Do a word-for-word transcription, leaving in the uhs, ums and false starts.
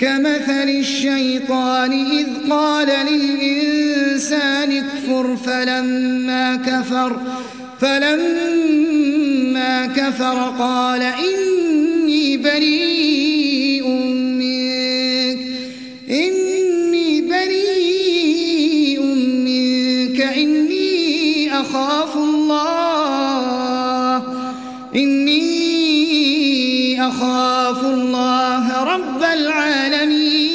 كمثل الشيطان إذ قال للإنسان اكفر فلما كفر فلما كفر قال إني بريء منك إني بريء منك إني أخاف الله إني أخاف الله رب العالمين.